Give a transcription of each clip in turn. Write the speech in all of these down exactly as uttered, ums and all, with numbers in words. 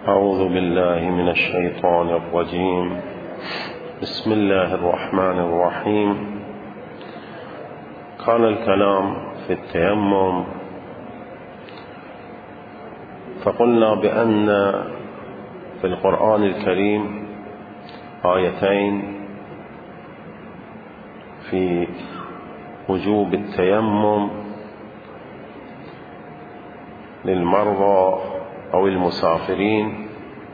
أعوذ بالله من الشيطان الرجيم. بسم الله الرحمن الرحيم. كان الكلام في التيمم، فقلنا بأن في القرآن الكريم آيتين في وجوب التيمم للمرضى أو المسافرين،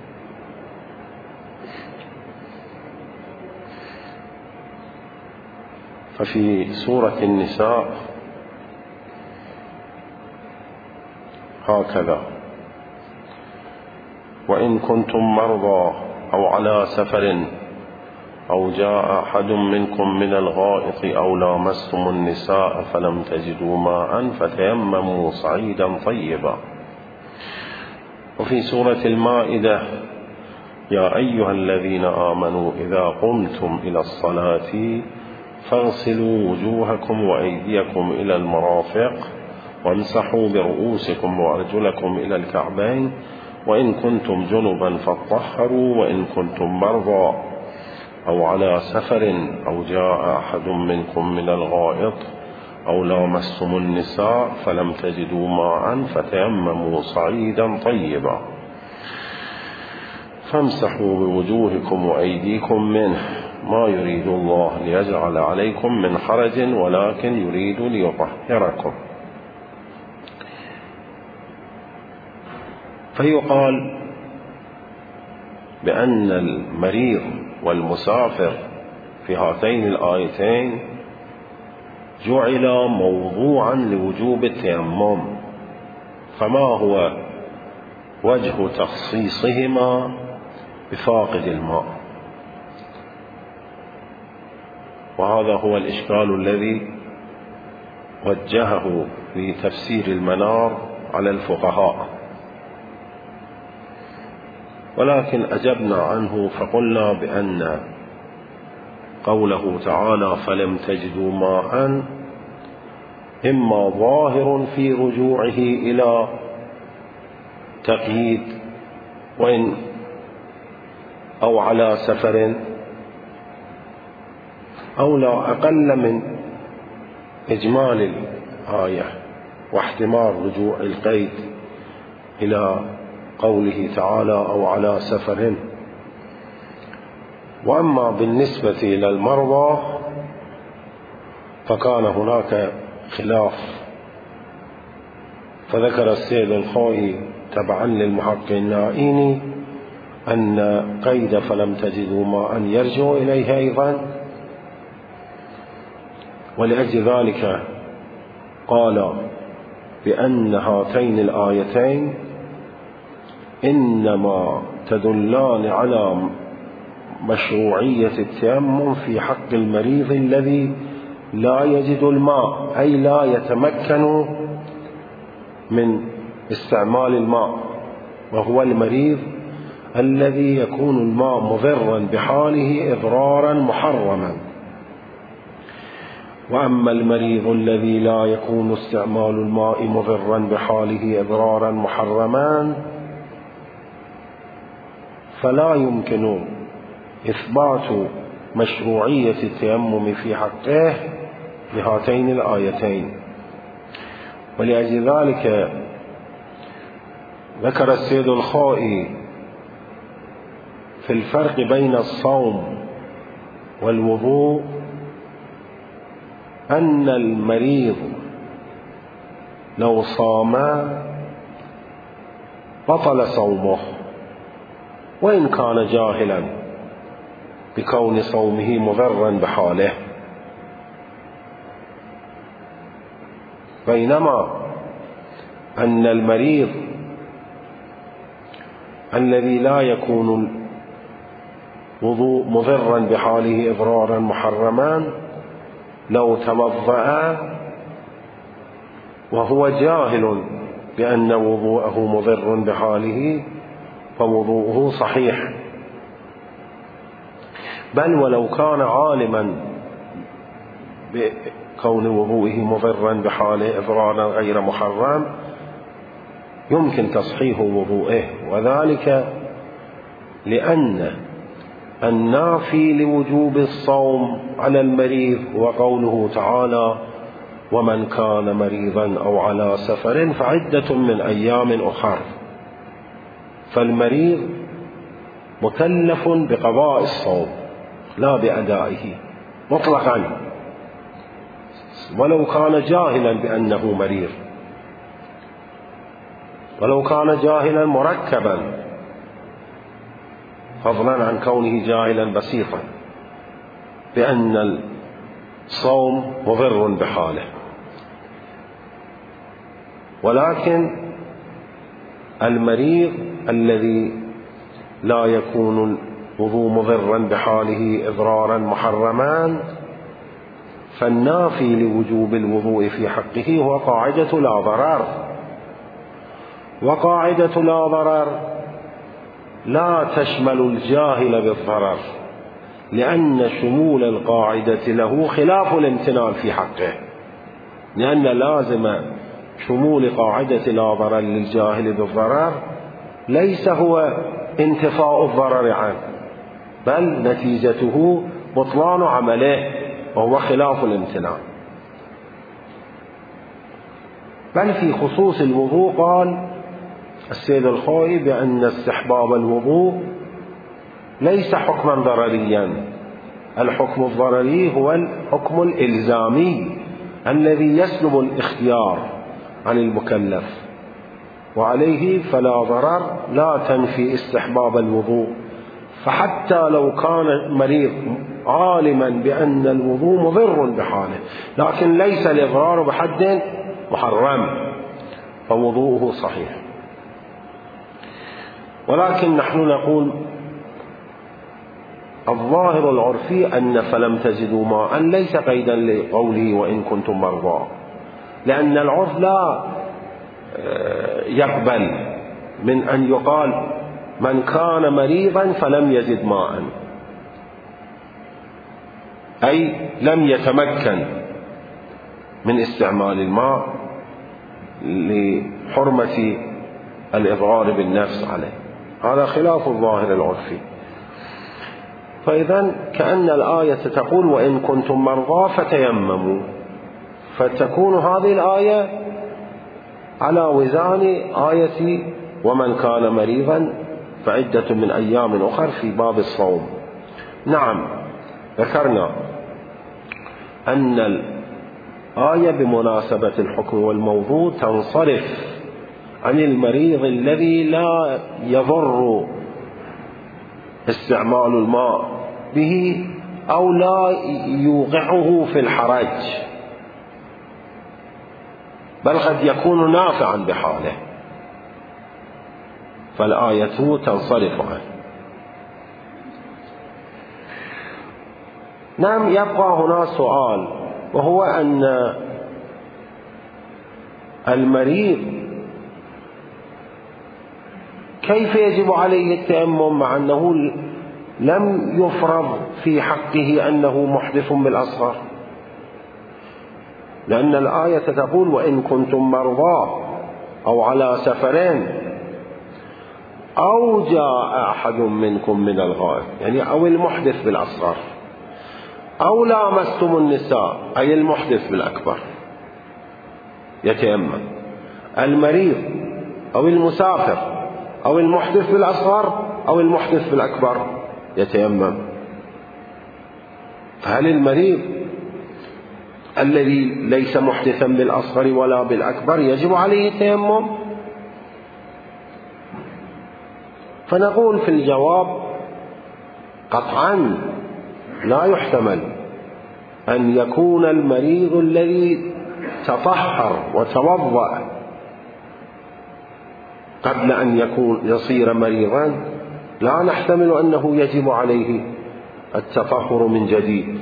ففي سورة النساء هكذا: وإن كنتم مرضى أو على سفر أو جاء أحد منكم من الغائط أو لامستم النساء فلم تجدوا ماء فتيمموا صعيدا طيبا. وفي سورة المائدة: يا أيها الذين آمنوا إذا قمتم إلى الصلاة فاغسلوا وجوهكم وأيديكم إلى المرافق وامسحوا برؤوسكم وأرجلكم إلى الكعبين وإن كنتم جنبا فاطهروا وإن كنتم مرضى أو على سفر أو جاء أحد منكم من الغائط أو لامستم النساء فلم تجدوا ماء فتيمموا صعيدا طيبا فامسحوا بوجوهكم وأيديكم منه ما يريد الله ليجعل عليكم من حرج ولكن يريد ليطهركم. فيقال بأن المريض والمسافر في هاتين الآيتين جعل موضوعا لوجوب التيمم، فما هو وجه تخصيصهما بفاقد الماء؟ وهذا هو الإشكال الذي وجهه في تفسير المنار على الفقهاء، ولكن أجبنا عنه فقلنا بأن قوله تعالى فلم تجدوا ماء إما ظاهر في رجوعه إلى تقييد وإن أو على سفر، أو لا أقل من إجمال الآية واحتمال رجوع القيد إلى قوله تعالى أو على سفر. وأما بالنسبة إلى المرضى فكان هناك خلاف، فذكر السيد الخوئي تبعا للمحقق النائيني أن قيد فلم تجدوا ماء يرجع إليه أيضا، ولأجل ذلك قال بأن هاتين الآيتين إنما تدلان على مشروعية التيمم في حق المريض الذي لا يجد الماء، أي لا يتمكن من استعمال الماء، وهو المريض الذي يكون الماء مضرا بحاله إضرارا محرما. وأما المريض الذي لا يكون استعمال الماء مضرا بحاله إضرارا محرما فلا يمكن إثبات مشروعية التيمم في حقه بهاتين الآيتين. ولأجل ذلك ذكر السيد الخوئي في الفرق بين الصوم والوضوء أن المريض لو صام بطل صومه وإن كان جاهلا بكون صومه مضرا بحاله، بينما أن المريض الذي لا يكون الوضوء مضرا بحاله إضرارا محرما لو توضأ وهو جاهل بأن وضوءه مضر بحاله فوضوءه صحيح، بل ولو كان عالما بكون وضوءه مضرا بحاله إضرارا غير محرم يمكن تصحيح وضوءه، وذلك لأن النافي لوجوب الصوم على المريض هو قوله تعالى: ومن كان مريضا أو على سفر فعدة من أيام أخر. فالمريض مكلف بقضاء الصوم لا بأدائه مطلقا، ولو كان جاهلا بأنه مريض، ولو كان جاهلا مركبا، فضلا عن كونه جاهلا بسيطا بأن الصوم مضر بحاله. ولكن المريض الذي لا يكون الوضوء مضرا بحاله إضرارا محرما، فالنافي لوجوب الوضوء في حقه هو قاعدة لا ضرر. وقاعدة لا ضرر لا تشمل الجاهل بالضرر، لأن شمول القاعدة له خلاف الامتنان في حقه، لأن لازم شمول قاعدة لا ضرر للجاهل بالضرر ليس هو انتفاء الضرر عنه، بل نتيجته بطلان عمله، وهو خلاف الامتنان. بل في خصوص الوضوء قال السيد الخوئي بأن استحباب الوضوء ليس حكما ضرريا. الحكم الضرري هو الحكم الإلزامي الذي يسلب الاختيار عن المكلف، وعليه فلا ضرر لا تنفي استحباب الوضوء. فحتى لو كان مريض عالما بأن الوضوء مضر بحاله لكن ليس الإضرار بحد محرم، فوضوءه صحيح. ولكن نحن نقول الظاهر العرفي أن فلم تجدوا ماء ليس قيدا لقوله وإن كنتم مرضى، لأن العرف لا يقبل من أن يقال من كان مريضا فلم يجد ماء، أي لم يتمكن من استعمال الماء لحرمة الإضرار بالنفس عليه. هذا خلاف الظاهر العرفي. فإذا كأن الآية تقول وإن كنتم مرضى فتيمموا، فتكون هذه الآية على وزان آية ومن كان مريضا فعدة من أيام أخر في باب الصوم. نعم، ذكرنا أن الآية بمناسبة الحكم والموضوع تنصرف عن المريض الذي لا يضر استعمال الماء به أو لا يوقعه في الحرج، بل قد يكون نافعا بحاله، فالآية تنصرف عنه. نعم، يبقى هنا سؤال، وهو أن المريض كيف يجب عليه التيمم مع أنه لم يفرض في حقه أنه محدث بالأصغر؟ لأن الآية تقول وإن كنتم مرضى أو على سفرين أو جاء أحد منكم من الغائط، يعني أو المحدث بالأصغر، أو لامستم النساء أي المحدث بالأكبر يتيمم. المريض أو المسافر أو المحدث بالأصغر أو المحدث بالأكبر يتيمم. فهل المريض الذي ليس محدثا بالأصغر ولا بالأكبر يجب عليه التيمم؟ فنقول في الجواب قطعا لا يحتمل أن يكون المريض الذي تطهر وتوضأ قبل أن يكون يصير مريضا، لا نحتمل أنه يجب عليه التطهر من جديد.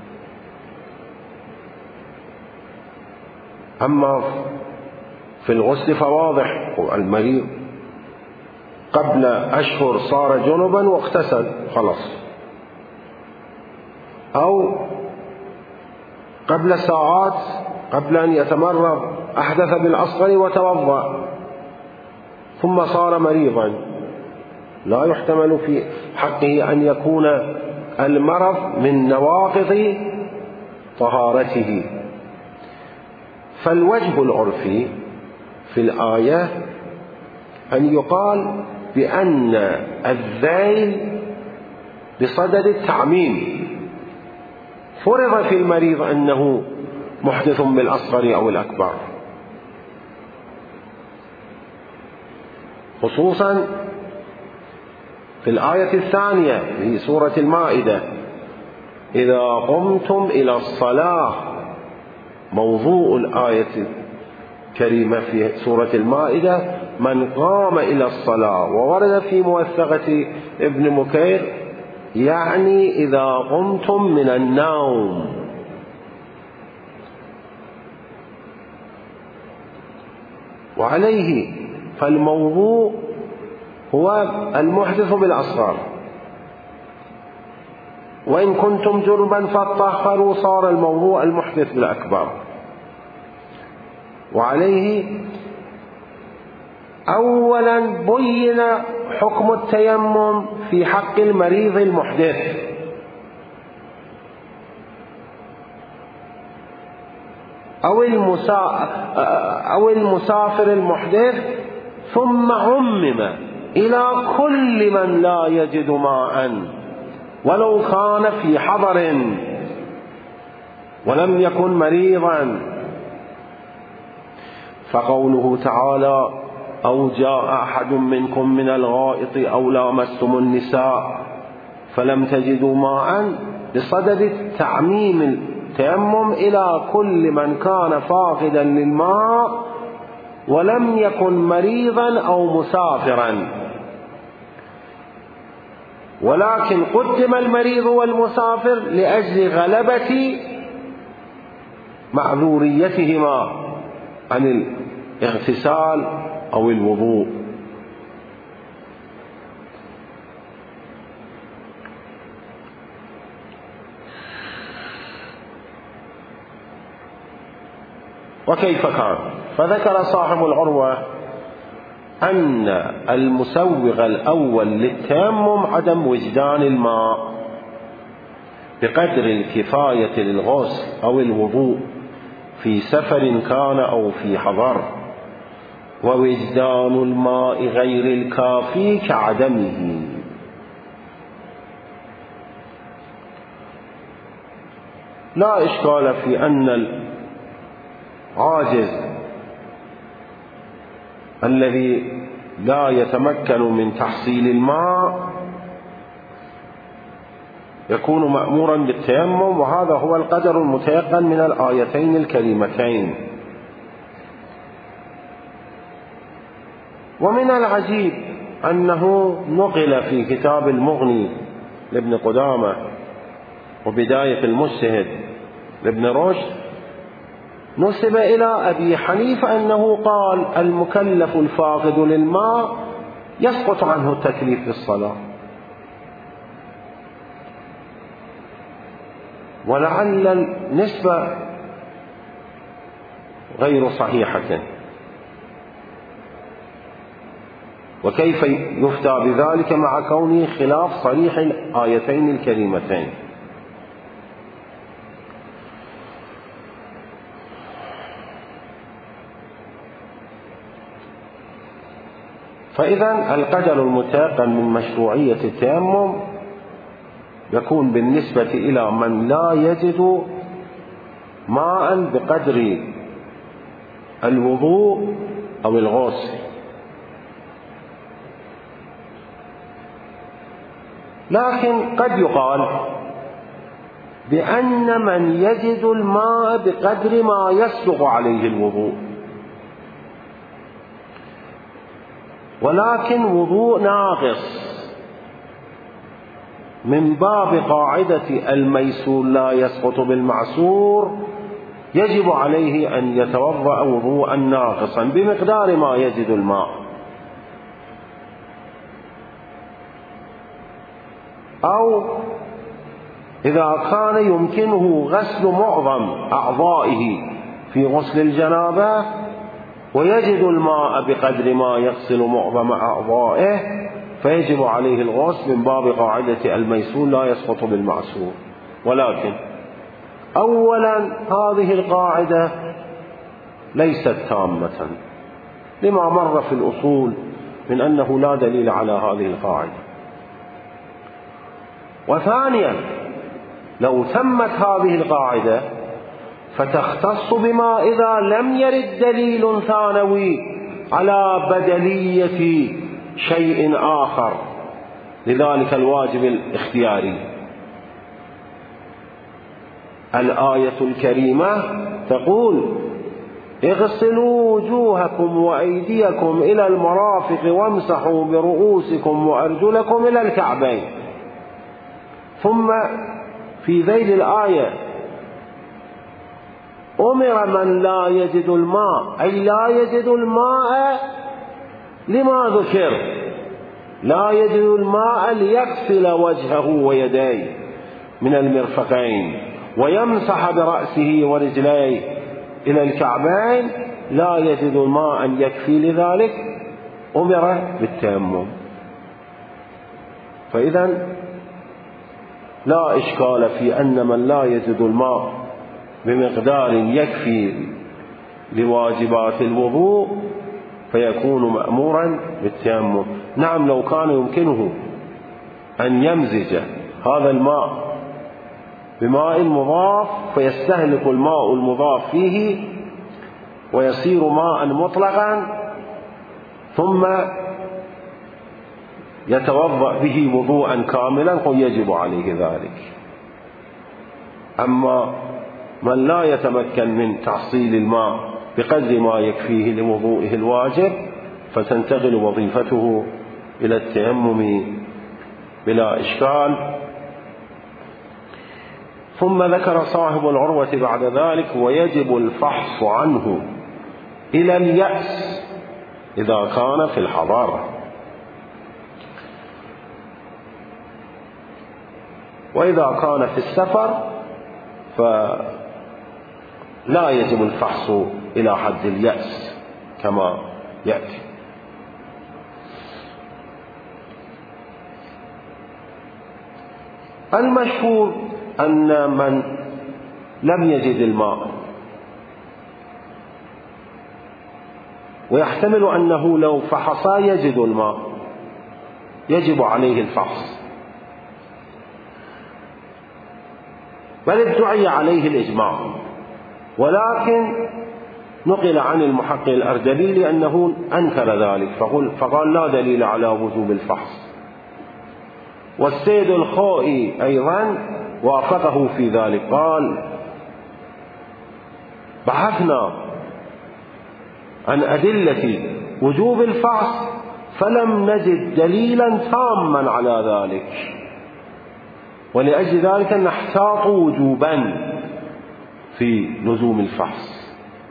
أما في الغسل فواضح، المريض قبل أشهر صار جنبا واغتسل خلاص، أو قبل ساعات قبل أن يتمرض أحدث بالأصغر وتوضأ ثم صار مريضا، لا يحتمل في حقه أن يكون المرض من نواقض طهارته. فالوجه العرفي في الآية أن يقال بأن الذيل بصدد التعميم، فرض في المريض أنه محدث بالأصغر أو الأكبر، خصوصا في الآية الثانية في سورة المائدة: إذا قمتم إلى الصلاة. موضوع الآية الكريمة في سورة المائدة من قام إلى الصلاة، وورد في موثقة ابن مكير يعني إذا قمتم من النوم. وعليه فالموضوع هو المحدث بالأصغر، وإن كنتم جنبا فاطهروا، صار الموضوع المحدث بالأكبر. وعليه أولا بين حكم التيمم في حق المريض المحدث، أو أو المسافر المحدث، ثم عمم إلى كل من لا يجد ماء ولو كان في حضر ولم يكن مريضا. فقوله تعالى: أو جاء أحد منكم من الغائط أو لامستم النساء فلم تجدوا ماء، بصدد التعميم التيمم إلى كل من كان فاقدا للماء ولم يكن مريضا أو مسافرا. ولكن قدم المريض والمسافر لأجل غلبة معذوريتهما عن الاغتسال أو الوضوء. وكيف كان؟ فذكر صاحب العروة أن المسوغ الأول للتيمم عدم وجدان الماء بقدر الكفاية للغسل أو الوضوء في سفر كان أو في حضر، ووجدان الماء غير الكافي كعدمه. لا إشكال في أن العاجز الذي لا يتمكن من تحصيل الماء يكون مأمورا بالتيمم، وهذا هو القدر المتيقن من الآيتين الكريمتين. ومن العجيب أنه نقل في كتاب المغني لابن قدامة وبداية المجتهد لابن رشد، نسب إلى أبي حنيفة أنه قال: المكلف الفاقد للماء يسقط عنه التكليف في الصلاة. ولعل النسبة غير صحيحة، وكيف يفتى بذلك مع كونه خلاف صريح الآيتين الكريمتين؟ فإذا القدر المتيقن من مشروعية التيمم يكون بالنسبة إلى من لا يجد ماء بقدر الوضوء أو الغسل. لكن قد يقال بأن من يجد الماء بقدر ما يسبق عليه الوضوء، ولكن وضوء ناقص، من باب قاعدة الميسور لا يسقط بالمعسور، يجب عليه أن يتوضأ وضوءا ناقصا بمقدار ما يجد الماء. أو إذا كان يمكنه غسل معظم أعضائه في غسل الجنابة ويجد الماء بقدر ما يغسل معظم أعضائه، فيجب عليه الغسل من باب قاعدة الميسور لا يسقط بالمعسور. ولكن أولا هذه القاعدة ليست تامة لما مر في الأصول من أنه لا دليل على هذه القاعدة. وثانيا لو تمت هذه القاعدة فتختص بما إذا لم يرد دليل ثانوي على بدلية شيء آخر لذلك الواجب الاختياري. الآية الكريمة تقول اغسلوا وجوهكم وأيديكم إلى المرافق وامسحوا برؤوسكم وأرجلكم إلى الكعبين. ثم في ذيل الآية أمر من لا يجد الماء، أي لا يجد الماء لما ذكر، لا يجد الماء ليغسل وجهه ويديه من المرفقين ويمسح برأسه ورجليه إلى الكعبين، لا يجد الماء يكفي لذلك أمر بالتيمم. فإذا لا إشكال في أن من لا يجد الماء بمقدار يكفي لواجبات الوضوء فيكون مأمورا بالتيمم. نعم لو كان يمكنه أن يمزج هذا الماء بماء مضاف فيستهلك الماء المضاف فيه ويصير ماء مطلقا ثم يتوضأ به وضوءا كاملا فيجب عليه ذلك. أما من لا يتمكن من تحصيل الماء بقدر ما يكفيه لوضوئه الواجب فتنتقل وظيفته إلى التيمم بلا إشكال. ثم ذكر صاحب العروة بعد ذلك ويجب الفحص عنه إلى اليأس إذا كان في الحضر. وإذا كان في السفر فلا يجب الفحص إلى حد اليأس كما يأتي. المشهور أن من لم يجد الماء ويحتمل أنه لو فحص يجد الماء يجب عليه الفحص، بل ادعي عليه الإجماع، ولكن نقل عن المحقق الأردبيلي أنه أنكر ذلك فقال لا دليل على وجوب الفحص. والسيد الخوئي أيضا وافقه في ذلك، قال بحثنا عن أدلة وجوب الفحص فلم نجد دليلا تاما على ذلك، ولأجل ذلك نحتاط وجوبا في لزوم الفحص.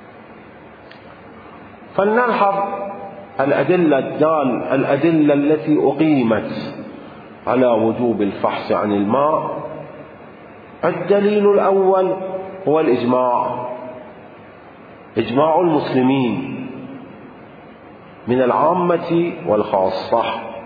فلنلحظ الأدلة الدال الأدلة التي أقيمت على وجوب الفحص عن الماء. الدليل الأول هو الإجماع، إجماع المسلمين من العامة والخاصة،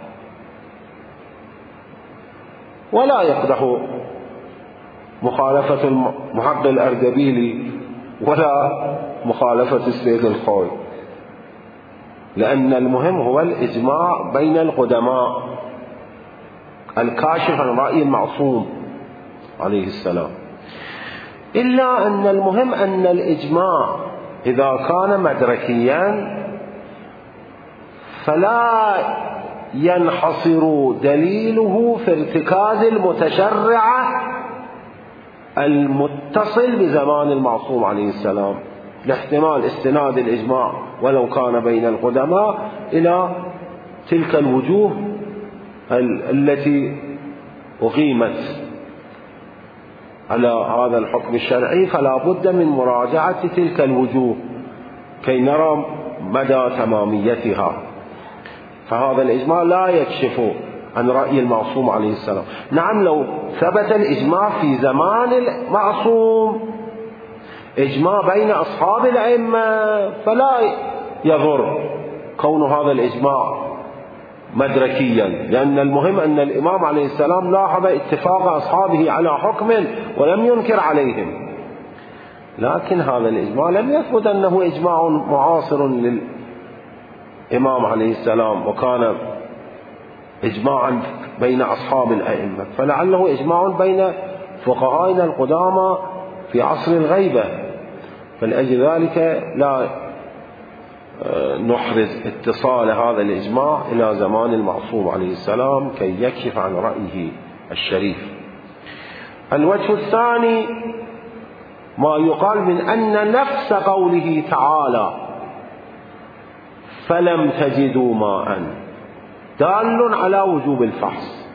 ولا يقدح مخالفة المحقق الأردبيلي ولا مخالفة السيد الخوئي، لأن المهم هو الإجماع بين القدماء الكاشف عن رأي المعصوم عليه السلام. إلا أن المهم أن الإجماع إذا كان مدركيا فلا ينحصر دليله في ارتكاز المتشرعة المتصل بزمان المعصوم عليه السلام، لاحتمال استناد الإجماع ولو كان بين القدماء إلى تلك الوجوه التي أقيمت على هذا الحكم الشرعي، فلا بد من مراجعة تلك الوجوه كي نرى مدى تماميتها. فهذا الإجماع لا يكشف عن رأي المعصوم عليه السلام. نعم لو ثبت الإجماع في زمان المعصوم إجماع بين أصحاب الأئمة فلا يضر كون هذا الإجماع مدركيا، لأن المهم أن الإمام عليه السلام لاحظ اتفاق أصحابه على حكم ولم ينكر عليهم، لكن هذا الإجماع لم يثبت أنه إجماع معاصر للإمام عليه السلام وكان إجماعا بين أصحاب الأئمة، فلعله إجماع بين فقهائنا القدامى في عصر الغيبة، فلأجل ذلك لا نحرز اتصال هذا الإجماع إلى زمان المعصوم عليه السلام كي يكشف عن رأيه الشريف. الوجه الثاني ما يقال من أن نفس قوله تعالى فلم تجدوا ماء دال على وجوب الفحص.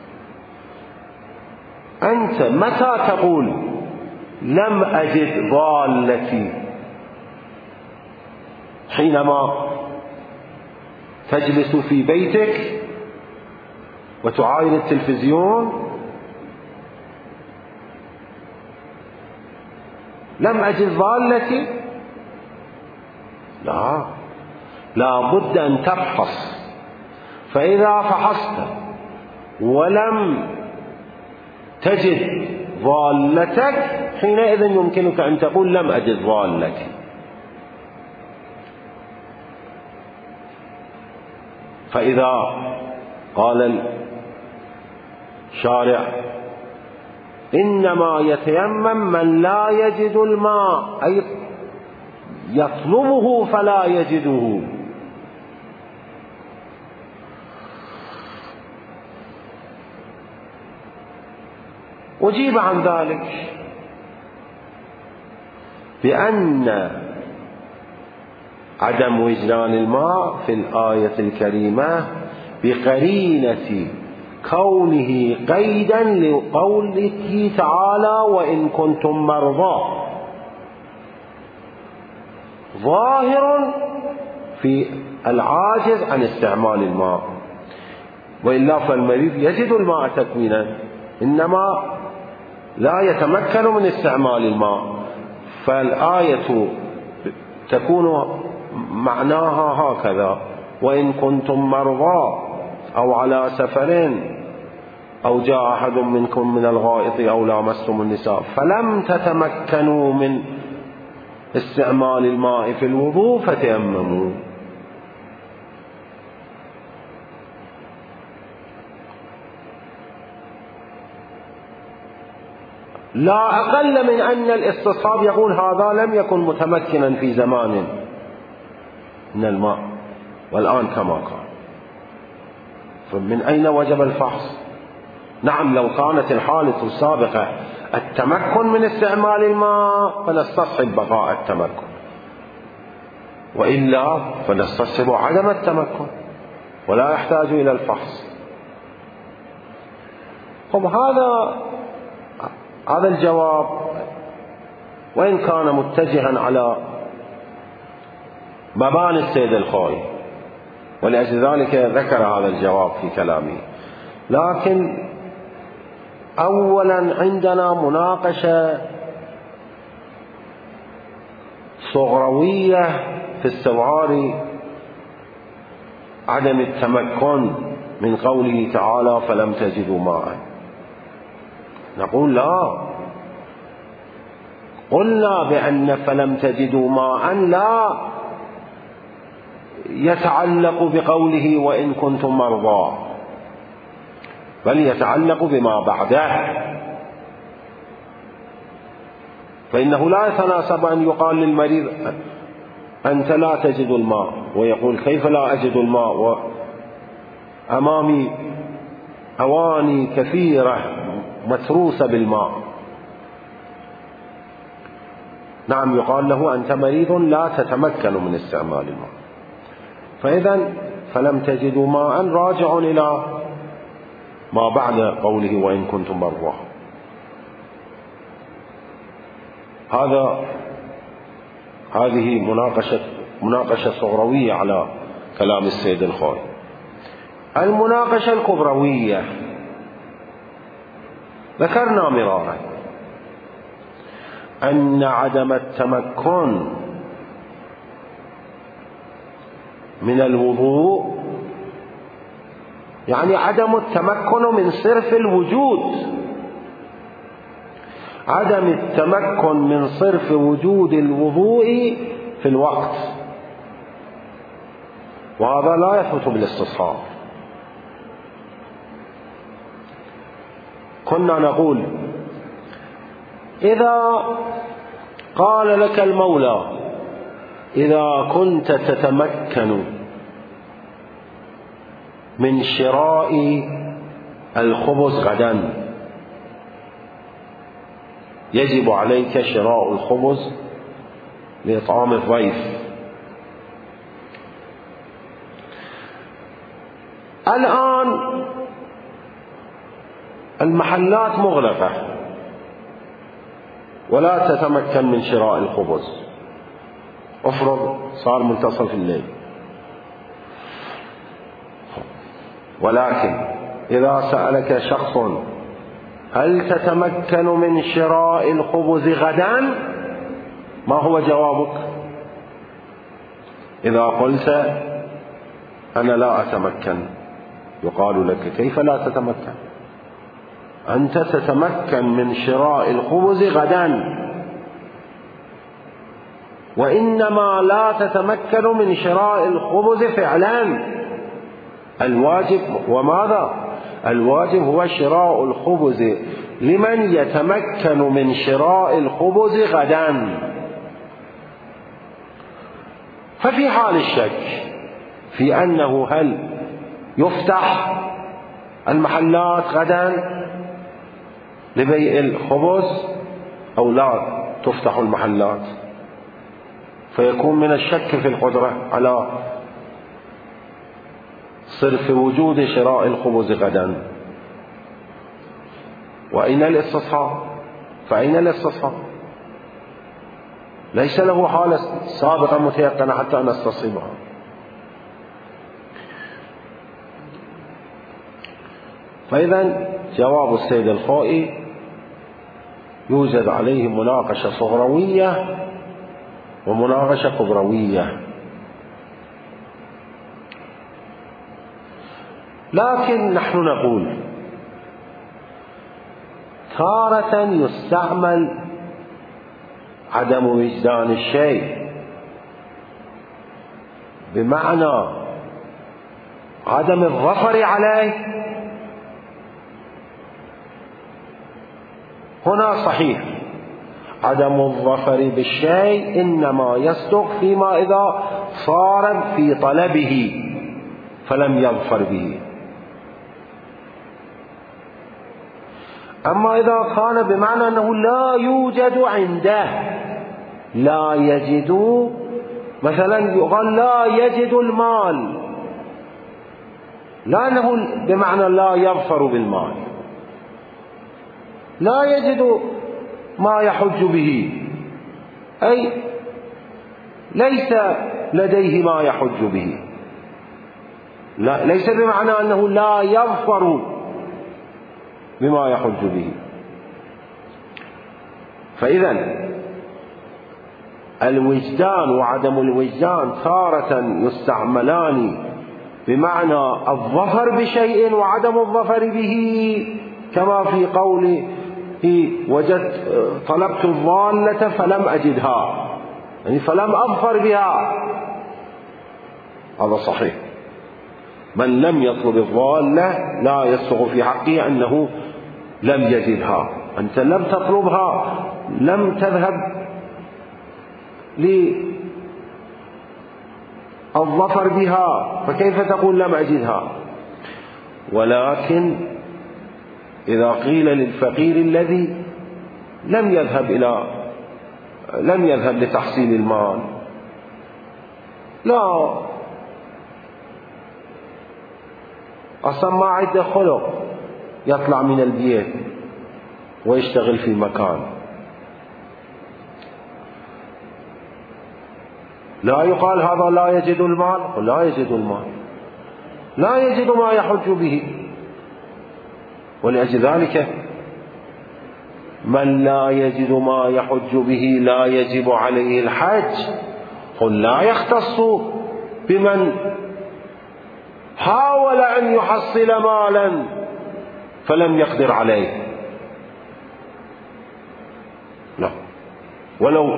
أنت متى تقول لم أجد ضالتي؟ حينما تجلس في بيتك وتعاين التلفزيون لم أجد ضالتي؟ لا، لا بد أن تفحص، فإذا فحصت ولم تجد ضالتك حينئذ يمكنك أن تقول لم أجد ضالتي. فإذا قال الشارع إنما يتيمم من لا يجد الماء، أي يطلبه فلا يجده، أجيب عن ذلك بأن عدم وجدان الماء في الآية الكريمة بقرينة كونه قيدا لقوله تعالى وإن كنتم مرضى، ظاهر في العاجز عن استعمال الماء، وإلا فالمريض يجد الماء تكوينا إنما لا يتمكن من استعمال الماء، فالآية تكون معناها هكذا وإن كنتم مرضى أو على سفر أو جاء أحد منكم من الغائط أو لامستم النساء فلم تتمكنوا من استعمال الماء في الوضوء فتيمموا. لا أقل من أن الاستصحاب يقول هذا لم يكن متمكنا في زمان من الماء والآن كما كان، فمن أين وجب الفحص؟ نعم لو كانت الحالة السابقة التمكن من استعمال الماء فنستصحب بقاء التمكن، وإلا فنستصحب عدم التمكن ولا يحتاج إلى الفحص. طب هذا هذا الجواب وإن كان متجها على مباني السيد الخوئي، ولأجل ذلك ذكر هذا الجواب في كلامه، لكن أولا عندنا مناقشة صغروية في استوعاب عدم التمكن من قوله تعالى فلم تجدوا ماء. نقول لا، قلنا بأن فلم تجدوا ماء لا يتعلق بقوله وإن كنتم مرضى، بل يتعلق بما بعده، فإنه لا يتناسب أن يقال للمريض أنت لا تجد الماء ويقول كيف لا أجد الماء وأمامي أواني كثيرة متروسة بالماء. نعم يقال له أنت مريض لا تتمكن من استعمال الماء، فإذا فلم تجدوا ماء راجع إلى ما بعد قوله وإن كنتم مرضى. هذا هذه مناقشة مناقشة صغروية على كلام السيد الخوئي. المناقشة الكبروية ذكرنا مرارا أن عدم التمكن من الوضوء يعني عدم التمكن من صرف الوجود، عدم التمكن من صرف وجود الوضوء في الوقت، وهذا لا يثبت بالاستصحاب. كنا نقول إذا قال لك المولى إذا كنت تتمكن من شراء الخبز غدا يجب عليك شراء الخبز لإطعام الضيف. الآن المحلات مغلقة ولا تتمكن من شراء الخبز، افرض صار منتصف الليل، ولكن إذا سألك شخص هل تتمكن من شراء الخبز غدا، ما هو جوابك؟ إذا قلت أنا لا أتمكن، يقال لك كيف لا تتمكن؟ أنت تتمكن من شراء الخبز غدا، وإنما لا تتمكن من شراء الخبز فعلا. الواجب وماذا؟ الواجب هو شراء الخبز لمن يتمكن من شراء الخبز غدا. ففي حال الشك في أنه هل يفتح المحلات غدا لبيع الخبز أو لا تفتح المحلات، فيكون من الشك في القدرة على صرف وجود شراء الخبز غدا. وأين الاستصحاب؟ فأين الاستصحاب؟ ليس له حالة سابقة متيقنة حتى نستصحبها. فإذا جواب السيد الخوئي يوجد عليه مناقشة صغروية ومناقشة كبروية. لكن نحن نقول تارة يستعمل عدم وجدان الشيء بمعنى عدم الظفر عليه. هنا صحيح عدم الظفر بالشيء إنما يصدق فيما إذا صار في طلبه فلم يظفر به. أما إذا كان بمعنى أنه لا يوجد عنده، لا يجد، مثلا يقال لا يجد المال، لا أنه بمعنى لا يظفر بالمال، لا يجد ما يحج به، أي ليس لديه ما يحج به، لا ليس بمعنى أنه لا يظفر بما يحج به. فإذا الوجدان وعدم الوجدان تارة يستعملان بمعنى الظفر بشيء وعدم الظفر به، كما في قوله وجدت طلبت الضالة فلم أجدها، يعني فلم أظفر بها. هذا صحيح، من لم يطلب الضالة لا يصدق في حقه أنه لم يجدها. أنت لم تطلبها، لم تذهب للظفر بها، فكيف تقول لم أجدها؟ ولكن إذا قيل للفقير الذي لم يذهب إلى لم يذهب لتحصيل المال، لا أصلا ما عنده خلق يطلع من البيت ويشتغل في مكان، لا يقال هذا لا يجد المال، لا يجد المال، لا يجد ما يحج به. ولأجل ذلك من لا يجد ما يحج به لا يجب عليه الحج. قل لا يختص بمن حاول أن يحصل مالا فلم يقدر عليه، لا، ولو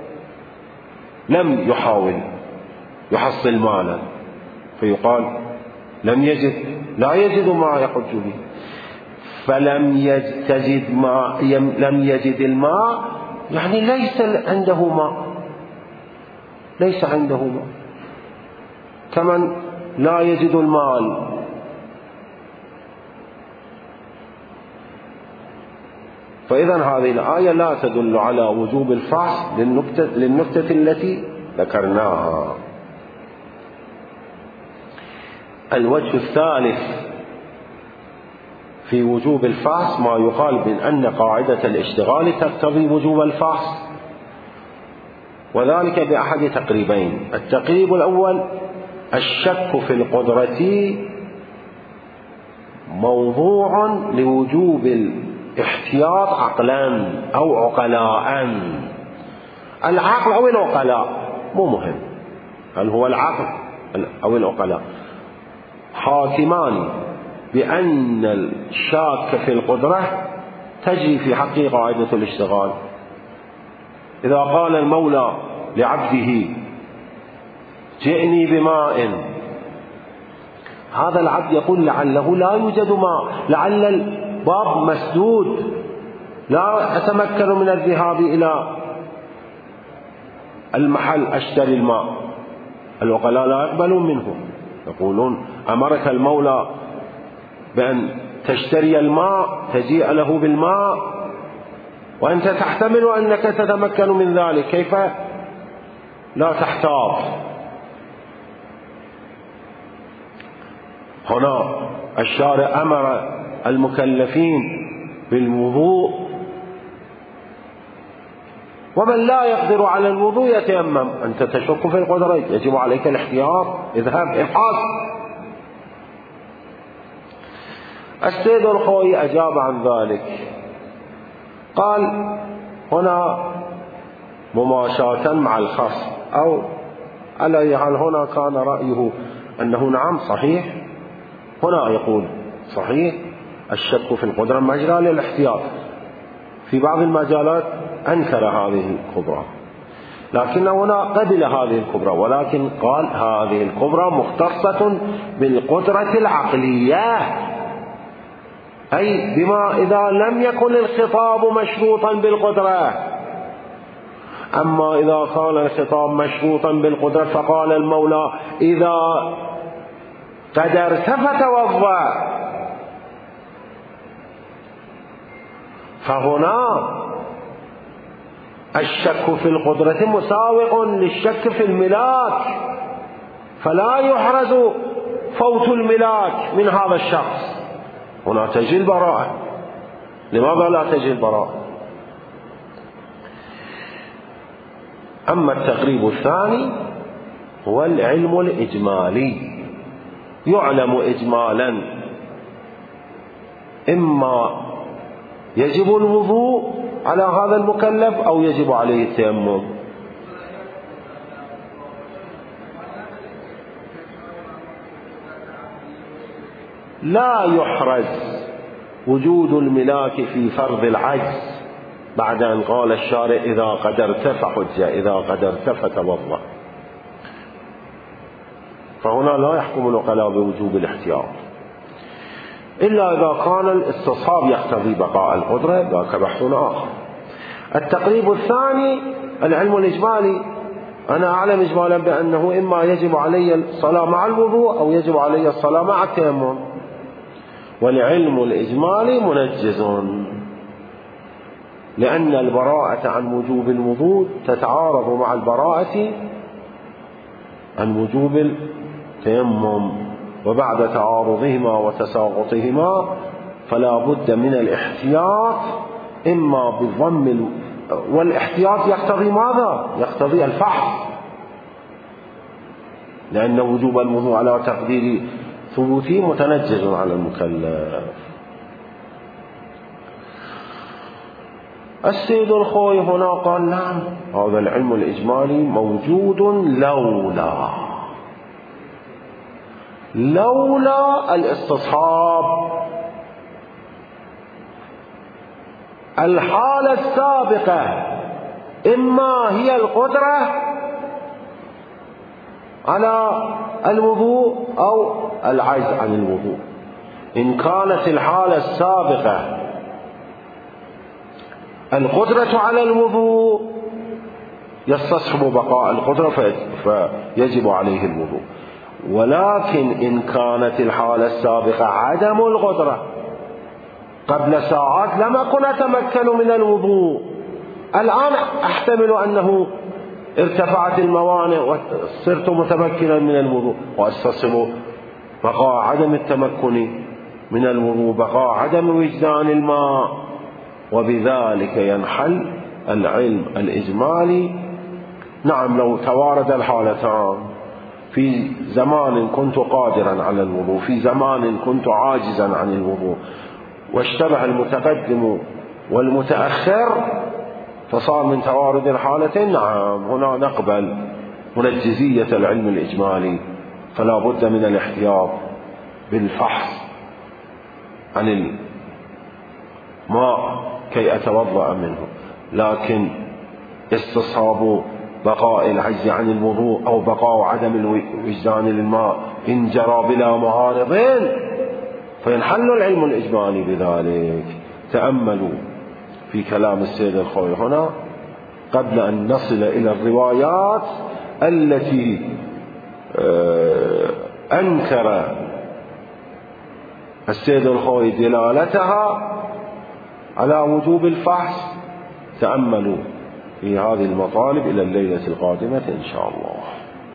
لم يحاول يحصل مالا فيقال لم يجد، لا يجد ما يحج به، فلم يجد ما لم يجد الماء يعني ليس عنده ماء، ليس عنده ماء، كمن لا يجد المال. فإذا هذه الآية لا تدل على وجوب الفحص للنكتة, للنكتة التي ذكرناها. الوجه الثالث في وجوب الفحص ما يقال بأن قاعدة الاشتغال تقتضي وجوب الفحص، وذلك بأحد تقريبين. التقريب الأول: الشك في القدرة موضوع لوجوب الاحتياط عقلا أو عقلاء. العقل أو العقلاء مو مهم، هل هو العقل أو العقلاء، حاكمان بأن الشاك في القدرة تجري في حقه قاعدة الاشتغال. إذا قال المولى لعبده جئني بماء، هذا العبد يقول لعله لا يوجد ماء، لعل الباب مسدود، لا أتمكن من الذهاب إلى المحل أشتري الماء. العقلاء لا يقبلون منه، يقولون أمرك المولى بأن تشتري الماء، تجيء له بالماء، وأنت تحتمل أنك تتمكن من ذلك، كيف لا تحتاط؟ هنا الشارع أمر المكلفين بالوضوء، ومن لا يقدر على الوضوء يتيمم. أنت تشك في القدرة، يجب عليك الاحتياط، اذهب ابحث. السيد الخوي أجاب عن ذلك، قال هنا مماشاة مع الخصم، أو على أي حال هنا كان رأيه أنه نعم صحيح، هنا يقول صحيح الشك في القدرة مجرى للاحتياط. في بعض المجالات أنكر هذه الكبرى، لكن هنا قبل هذه الكبرى، ولكن قال هذه الكبرى مختصة بالقدرة العقلية، أي بما إذا لم يكن الخطاب مشروطا بالقدرة. أما إذا كان الخطاب مشروطا بالقدرة فقال المولى إذا قدرت فتوضأ، فهنا الشك في القدرة مساوق للشك في الملاك، فلا يحرز فوت الملاك من هذا الشخص. هنا تجي البراءة. لماذا لا تجي البراءة؟ أما التقريب الثاني هو العلم الإجمالي، يعلم إجمالا إما يجب الوضوء على هذا المكلف أو يجب عليه التيمم. لا يحرز وجود الملاك في فرض العجز بعد أن قال الشارع إذا قدرت فحج، إذا قدرت فتوضأ. فهنا لا يحكم العقلاء بوجوب الاحتياط إلا إذا كان الاستصحاب يقتضي بقاء القدرة، ذاك بحث آخر. التقريب الثاني العلم الإجمالي، أنا أعلم إجمالا بأنه إما يجب علي الصلاة مع الوضوء أو يجب علي الصلاة مع التيمم، والعلم الإجمالي منجز، لأن البراءة عن وجوب الوضوء تتعارض مع البراءة عن وجوب التيمم، وبعد تعارضهما وتساقطهما فلا بد من الاحتياط، إما بالضم، والاحتياط يقتضي ماذا؟ يقتضي الفحص، لأن وجوب الوضوء على تقدير ثبوته متنجز على المكلف. السيد الخوي هنا قال نعم هذا العلم الإجمالي موجود لولا لولا الاستصحاب. الحالة السابقة إما هي القدرة على الوضوء أو العجز عن الوضوء. إن كانت الحالة السابقة القدرة على الوضوء يستصحب بقاء القدرة فيجب عليه الوضوء. ولكن إن كانت الحالة السابقة عدم القدرة، قبل ساعات لم أكن أتمكن من الوضوء، الآن أحتمل أنه ارتفعت الموانع وصرت متمكنا من الوضوء، وأستصحب بقاء عدم التمكن من الوضوء، بقاء عدم وجدان الماء، وبذلك ينحل العلم الإجمالي. نعم، لو توارد الحالتان، في زمان كنت قادرا على الوضوء، في زمان كنت عاجزا عن الوضوء، واشتبه المتقدم والمتأخر فصار من توارد الحالتين، نعم هنا نقبل منجزية العلم الإجمالي، فلا بد من الاحتياط بالفحص عن الماء كي أتوضأ منه. لكن استصحاب بقاء العجز عن الوضوء أو بقاء عدم الوجدان للماء إن جرى بلا معارض فينحل العلم الإجمالي بذلك. تأملوا في كلام السيد الخوي هنا قبل أن نصل إلى الروايات التي أنكر السيد الخوي دلالتها على وجوب الفحص. تأملوا في هذه المطالب إلى الليلة القادمة إن شاء الله.